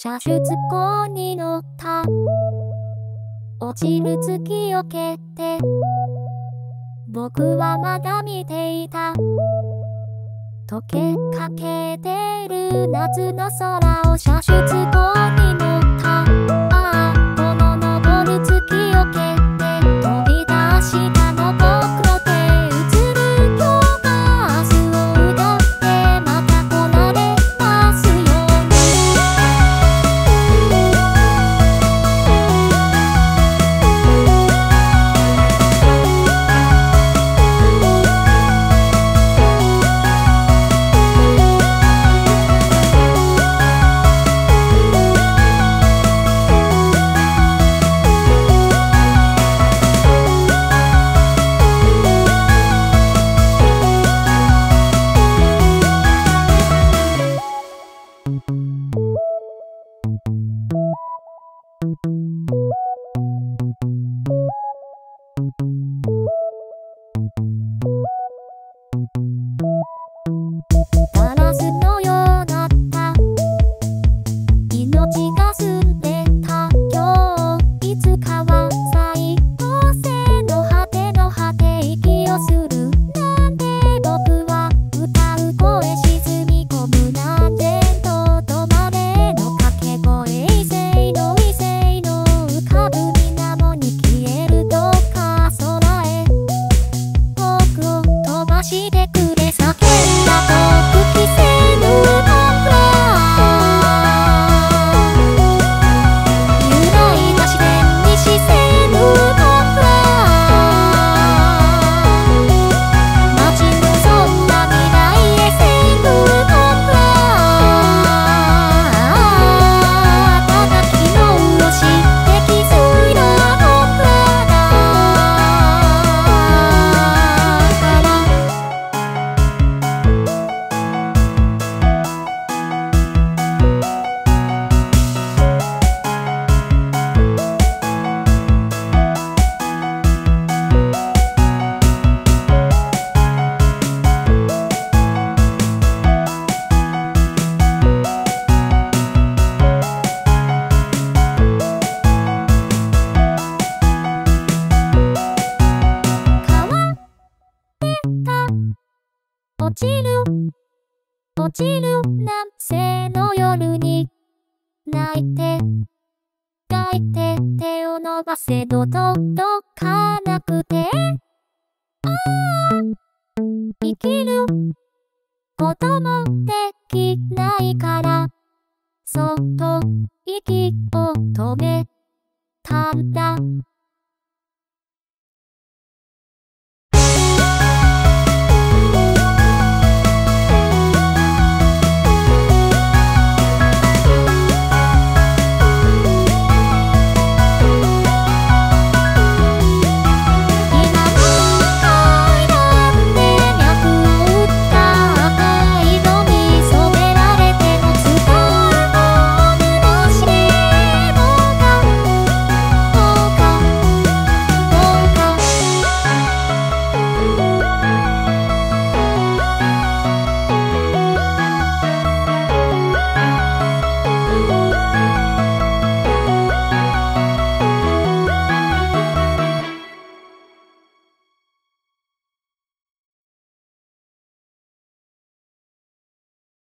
射出口に乗った落ちる月を蹴って僕はまだ見ていた溶けかけてる夏の空を射出口に乗ったああこの昇る月を蹴って飛び出したの僕の手映る今日が明日を歌ってまた来られますようにガラスのようだった命が澄んでた今日いつかは最高性の果ての果て息をするなんて僕は歌う声沈み込むなんてと止まれの掛け声異性の浮かぶ水面に消えるどっか空へ僕を飛ばしてくれ叫んだ僕季節の僕ら揺らいだ自然に視線の僕ら待ち望んだ未来へ線の僕らただ昨日を知って気づいた僕らだから落ちる南西の夜に泣いて抱いて手を伸ばせど届かなくて生きることもできないからそっと息を止めたんだ